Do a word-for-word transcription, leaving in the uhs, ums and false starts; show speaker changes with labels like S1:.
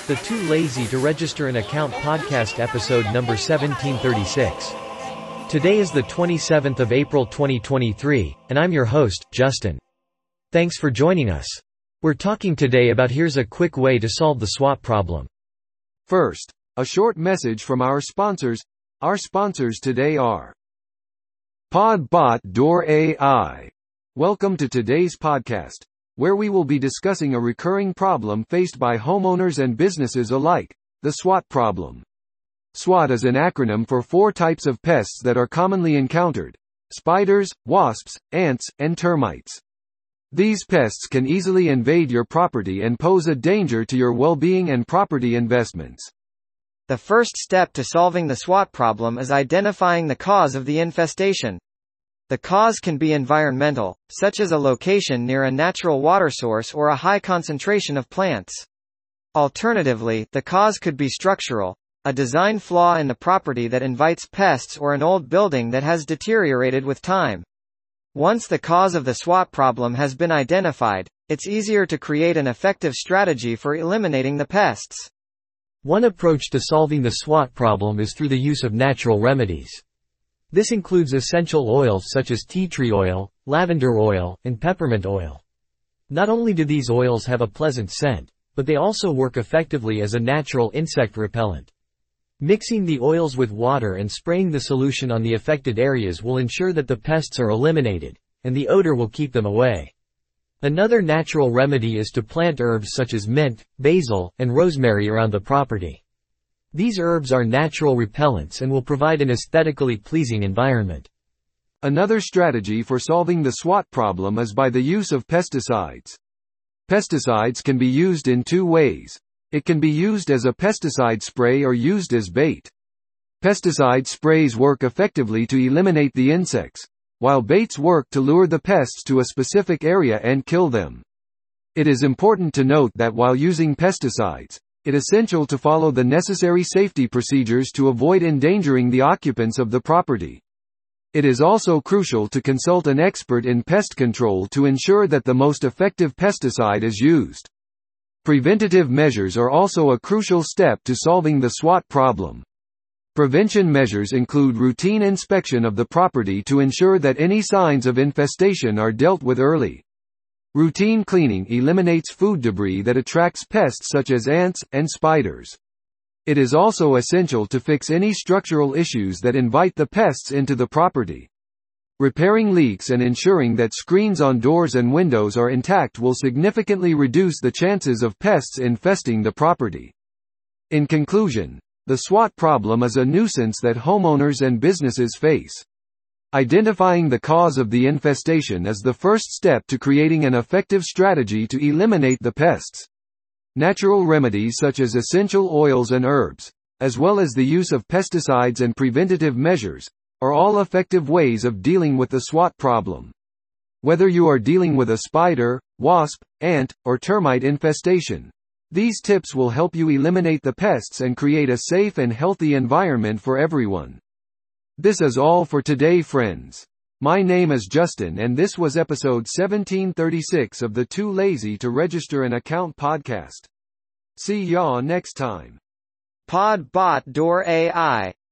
S1: The Too Lazy to Register an Account podcast episode number seventeen thirty-six. Today is the twenty-seventh of April twenty twenty-three, and I'm your host, Justin. Thanks for joining us. We're talking today about here's a quick way to solve the SWOT problem.
S2: First, a short message from our sponsors. Our sponsors today are PodBot Door A I. Welcome to today's podcast, where we will be discussing a recurring problem faced by homeowners and businesses alike, the SWOT problem. SWOT is an acronym for four types of pests that are commonly encountered: spiders, wasps, ants, and termites. These pests can easily invade your property and pose a danger to your well-being and property investments.
S3: The first step to solving the SWOT problem is identifying the cause of the infestation. The cause can be environmental, such as a location near a natural water source or a high concentration of plants. Alternatively, the cause could be structural, a design flaw in the property that invites pests, or an old building that has deteriorated with time. Once the cause of the SWOT problem has been identified, it's easier to create an effective strategy for eliminating the pests.
S1: One approach to solving the SWOT problem is through the use of natural remedies. This includes essential oils such as tea tree oil, lavender oil, and peppermint oil. Not only do these oils have a pleasant scent, but they also work effectively as a natural insect repellent. Mixing the oils with water and spraying the solution on the affected areas will ensure that the pests are eliminated, and the odor will keep them away. Another natural remedy is to plant herbs such as mint, basil, and rosemary around the property. These herbs are natural repellents and will provide an aesthetically pleasing environment.
S2: Another strategy for solving the SWOT problem is by the use of pesticides. Pesticides can be used in two ways. It can be used as a pesticide spray or used as bait. Pesticide sprays work effectively to eliminate the insects, while baits work to lure the pests to a specific area and kill them. It is important to note that while using pesticides, it is essential to follow the necessary safety procedures to avoid endangering the occupants of the property. It is also crucial to consult an expert in pest control to ensure that the most effective pesticide is used. Preventative measures are also a crucial step to solving the SWOT problem. Prevention measures include routine inspection of the property to ensure that any signs of infestation are dealt with early. Routine cleaning eliminates food debris that attracts pests such as ants and spiders. It is also essential to fix any structural issues that invite the pests into the property. Repairing leaks and ensuring that screens on doors and windows are intact will significantly reduce the chances of pests infesting the property. In conclusion, the SWOT problem is a nuisance that homeowners and businesses face. Identifying the cause of the infestation is the first step to creating an effective strategy to eliminate the pests. Natural remedies such as essential oils and herbs, as well as the use of pesticides and preventative measures, are all effective ways of dealing with the SWOT problem. Whether you are dealing with a spider, wasp, ant, or termite infestation, these tips will help you eliminate the pests and create a safe and healthy environment for everyone. This is all for today, friends. My name is Justin, and this was episode seventeen thirty-six of the Too Lazy to Register an Account podcast. See y'all next time.
S3: PodBot Door A I